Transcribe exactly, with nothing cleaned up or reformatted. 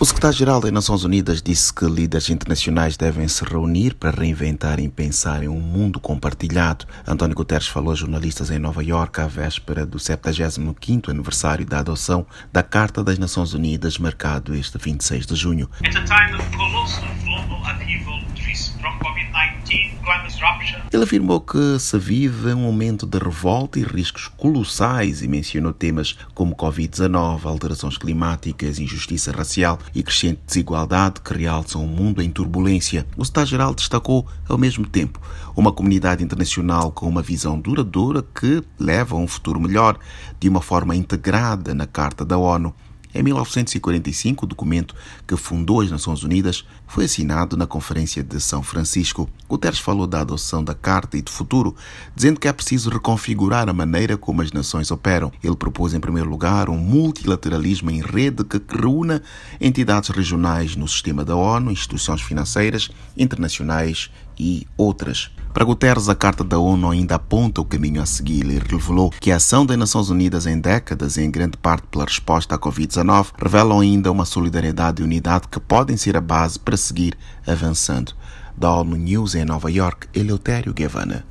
O secretário-geral das Nações Unidas disse que líderes internacionais devem se reunir para reinventar e pensar em um mundo compartilhado. António Guterres falou a jornalistas em Nova Iorque à véspera do setenta e quinto aniversário da adoção da Carta das Nações Unidas, marcado este vinte e seis de junho. It's a time of colossal global upheaval from covid nineteen, climate disruption. Ele afirmou que se vive um momento de revolta e riscos colossais e mencionou temas como covid dezenove, alterações climáticas, injustiça racial e crescente desigualdade que realçam um mundo em turbulência. O secretário-geral destacou, ao mesmo tempo, uma comunidade internacional com uma visão duradoura que leva a um futuro melhor, de uma forma integrada na Carta da ONU. Em mil novecentos e quarenta e cinco, o documento que fundou as Nações Unidas foi assinado na Conferência de São Francisco. Guterres falou da adoção da Carta e do futuro, dizendo que é preciso reconfigurar a maneira como as nações operam. Ele propôs, em primeiro lugar, um multilateralismo em rede que reúna entidades regionais no sistema da ONU, instituições financeiras, internacionais e outras. Para Guterres, a Carta da ONU ainda aponta o caminho a seguir. Ele revelou que a ação das Nações Unidas em décadas, em grande parte pela resposta à covid dezenove, revelam ainda uma solidariedade e unidade que podem ser a base para seguir avançando. Da ONU News em Nova Iorque, Eleutério Gavanna.